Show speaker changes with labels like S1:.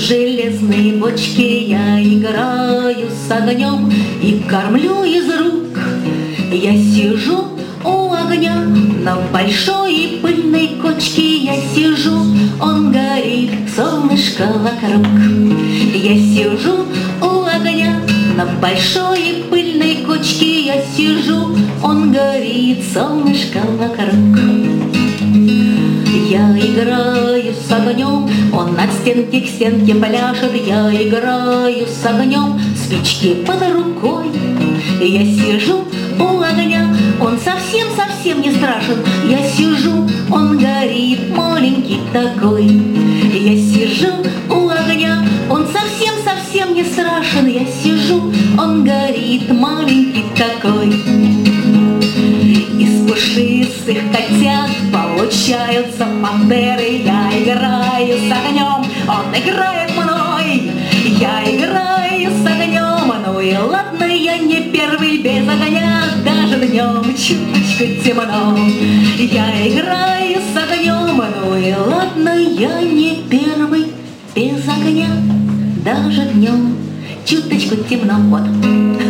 S1: железной бочке я играю с огнем и кормлю из рук. Я сижу у огня на большой и пыльной кочке. Я сижу, он горит, солнышко вокруг. Я сижу у огня на большой и пыльной кочке. Я сижу, он горит, солнышко вокруг. Я играю с огнем, он от стенки к стенке пляшет. Я играю с огнем, спички под рукой. Я сижу у огня, он совсем-совсем не страшен. Я сижу, он горит, маленький такой. Я сижу у огня, он совсем-совсем не страшен. Я сижу, он горит, маленький такой. Из пушистых котят получаются пантеры. Я играю с огнем, он играет мной. Я играю с огнем, ну и ладно, я не первый. Без огня даже днем чуточку темно. Я играю с огнем, ну и ладно, я не первый. Без огня даже днем чуточку темно. Вот.